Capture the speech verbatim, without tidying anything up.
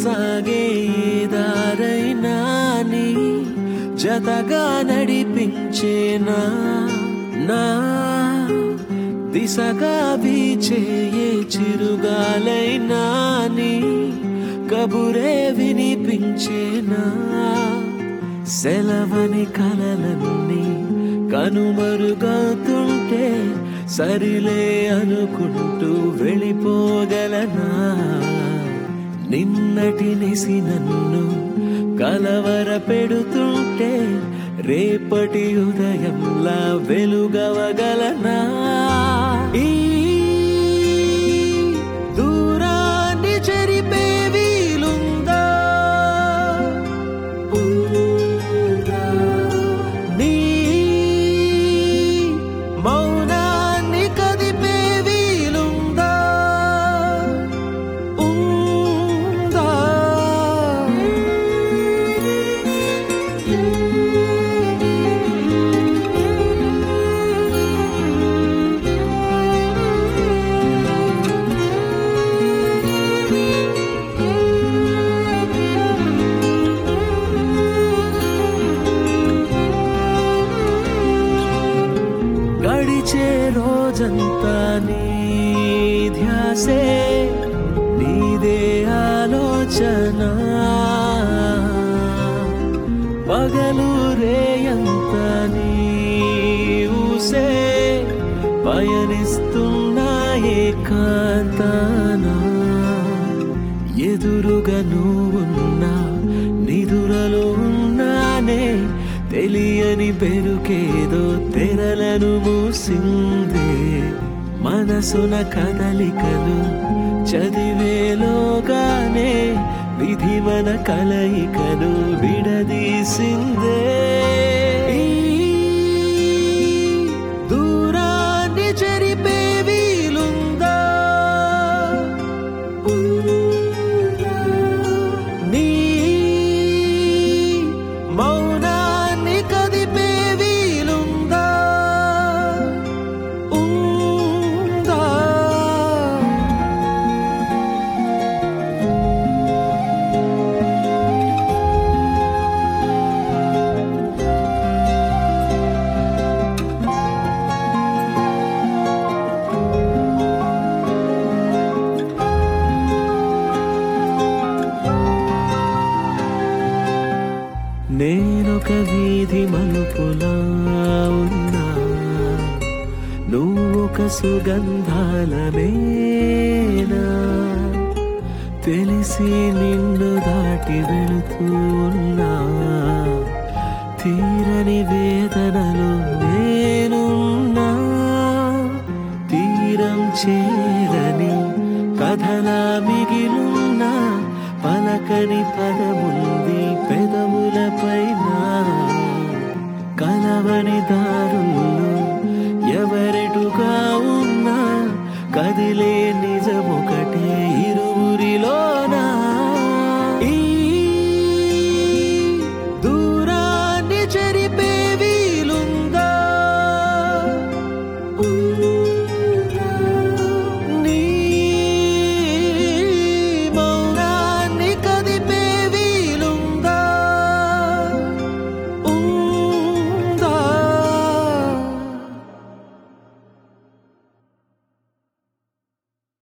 సాగే దారైనా నీ జతగా నడిపించేనా నా దిశగా వీచే చిరుగాలైనా నీ కబురే వినిపించేనా సెలవని కలలన్నీ కనుమరుగవుతుంటే సరిలే అనుకుంటూ వెళ్ళిపోగలనా నిన్నటి నిసి నన్ను కలవర పెడుతుంటే రేపటి ఉదయంలా వెలుగవగలనా ఈ దూరాన్ని చెరిపే వీలుందా నీ మౌనాన్ని కదిపే వీలుందా ఉందా గడిచే రోజంతా నీ ధ్యాసే నీదే ఆలోచన పగలు రేయంతా నీ ఊసే పయనిస్తున్నా ఏకాంతానా ఎదురుగా నువ్వున్నా నిదురలో ఉన్నానే తెలియని పెరుకేదో తెరలను మూసిందే మనసున కదలికలు చదివేలోగానే విధి మన కలయికను విడదీసిందే దూరాన్ని చెరిపే వీలుందా నీ మౌనాన్ని కదిపే వీలుందా ఉందా నేనొక వీధి మలుపులా ఉన్నా నువ్వొక సుగంధాలనేనా తెలిసి నిన్ను దాటి వెళుతూ ఉన్నా తీరని వేదనలో నేనున్నా తీరం చేరని కథలా మిగిలున్నా పలకని పద